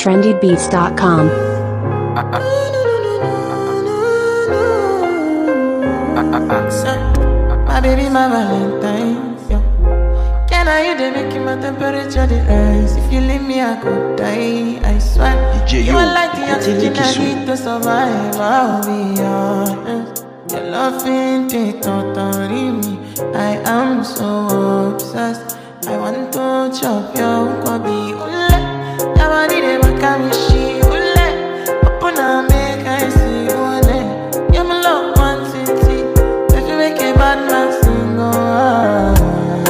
trendybeats.com. My baby, my Valentine. Yo. Can I you they making my temperature the rise? If you leave me, I could die. I swear. You are like the oxygen I need to survive. I'll be honest. Your love ain't it totally me. I am so obsessed. I want to chop your kwabi. Ule, your body they make me she. Ule, open up make I see. Ule, you're my love one city. If you make a bad man sing, oh.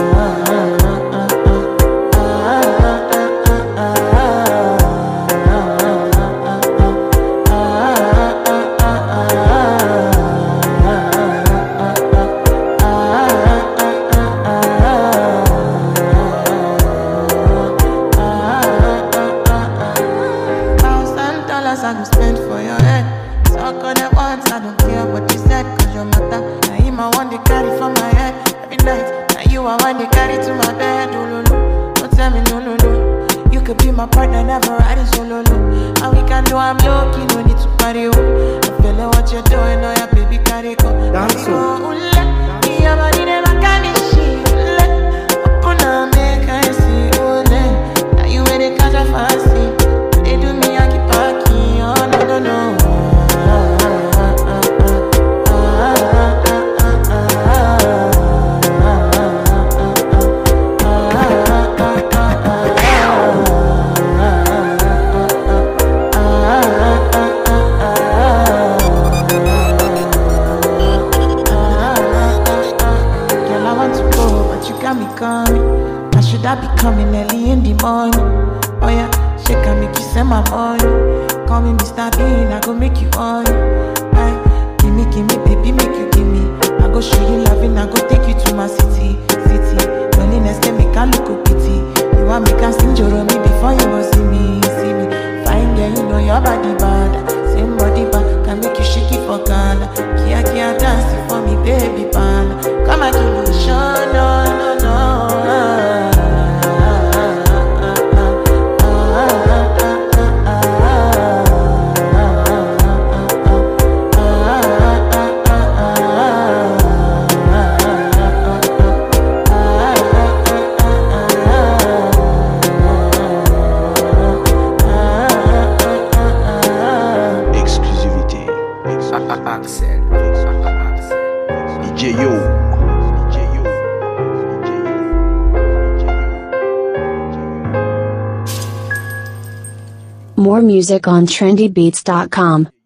I go spend for your head. Talk on it once, I don't care what you said. Cause your matter, now you my one they carry for my head. Every night, now you are one they carry to my bed. Oh, no, no, don't tell me no, no, no. You could be my partner, never riding solo, no. And we can do, I'm low-key, no need to party, oh. I'm feeling what you're doing, oh yeah, baby, carry go. Dance so. Your body never can be shit. Open up, make I see, oh, now you ready, catch a fast scene. They do me, I keep parking, oh, no, no, no. Girl, I want to go, but you got me coming. I should I be coming early in the morning? Oh yeah, shake and make you send my money. Call me Mr. Bean, I go make you on. Give me, baby, make you give me. I go show you loving, I go take you to my city. Loneliness can make a look a pity. You want me can sing Joromi before you go see me. Fine girl, you know your body bad. Same body bad, can make you shake it for Ghana. Kia dance it for me, baby pan. Come and give me show, no, no, no. Axel. DJ Yo. More music on trendybeats.com.